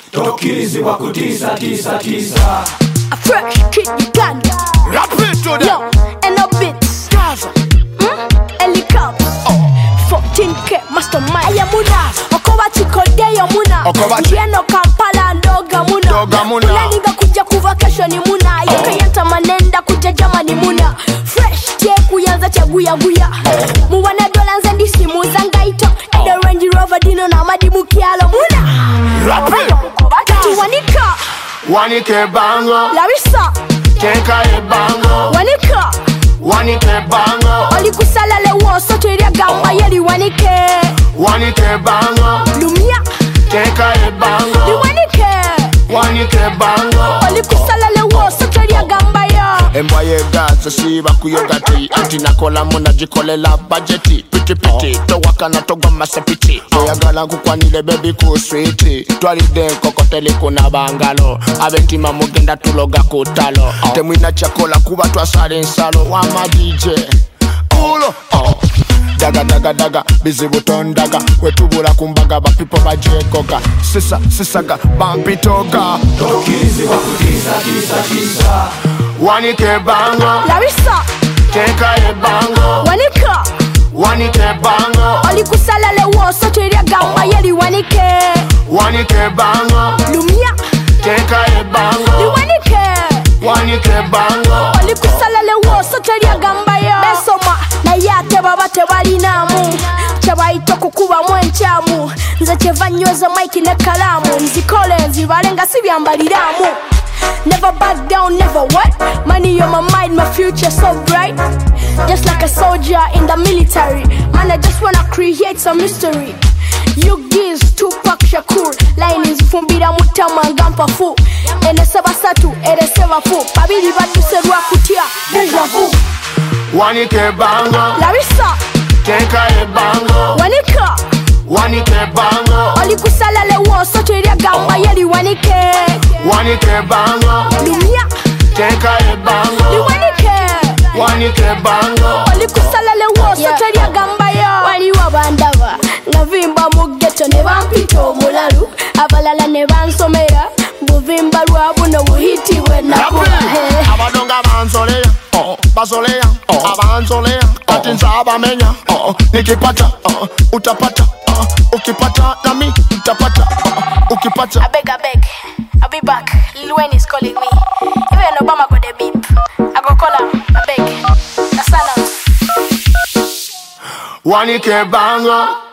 Tokirizi wa kutisa tisa tisa. A fresh kid Uganda. Rap it to them. Yo, and a bit Gaza. Helicopter 14K mastermind Ayamuna Okoba chikodeyo muna Yeno Kampala ndoga muna Ulaniga kuja kuvakesho ni muna Yoke yanta manenda kuja jama ni muna Fresh tie kuyanza chaguya guya Muwana dola nzendi simu zangaito Edo Range Rover dino na madimu kialo muna Rap it. Wanika Wanike bango. Larissa Tenka e bango. Wanika Wanike bango. Oli kusala le wo soto iria gamba yeli wanike Wanike bango. Lumia Tenka e bango. Di wanike Wanike bango. Oli kusala le wo soto iria gamba ya Embaye gaza siba kuyogati. Anti nakola muna jikolela budgeti. Piti piti, towaka na togwa masepiti. Oyagala kukwanile baby ku sweeti. Twalide kokoteli kuna bangalo. Abentima mugenda tuloga kutalo. Temwina chakola kuba twasale nsalo. Wama DJ Ulo Daga daga daga, bizibu tondaga. Wetubula kumbaga, ba people bajekoga. Sisaga, bampitoga. Tokirizi wa kutisa tisa tisa. Wanike bango. Larissa Tenka e bango. Wanika Wanike bango. Oli kusala le wo soto iria gamba yeli wanike Wanike bango. Lumia Tenka e Di bango. wanike Wanike bango. Oli kusala le wo soto iria gamba ya Besoma na yate baba tebalinamu Chabaito kukuba mwenchamu Nze chevanyoza maiki ne kalamu Nzikole nzibalenga sibyambaliramu Never back down, never what? Money on my mind, my future so bright. Just like a soldier in the military. Man, I just wanna create some mystery. You gives Tupac Shakur. Line is fumbira mutama ngampa fu. Ene seba satu, ere seva fu. Babili batu serua kutia, deja vu. Wanike bango. Larissa Tenka e bango. Wanika Wanike bango. Oli kusala le wo soto iria gamba yeli wanike Wanike bango. Lumia Tenka e Di bango. wanike Wanike bango. Oli kusala le wo soto iria gamba ya Waliwa bandaba Navimba mugeto ne bampito omulalu Abalala ne bansomera Buvimba lwabu no buhiti we nakuba Abadonga banzoleya. Bazoleya. Abanzoleya. Kati nzaba menya. Nikipata. Utapata. Ukipata nami utapata. Ukipata. I beg I'll be back Lil Wayne is calling me Even Obama got a beep I go call him I beg That's all. Wanike bango.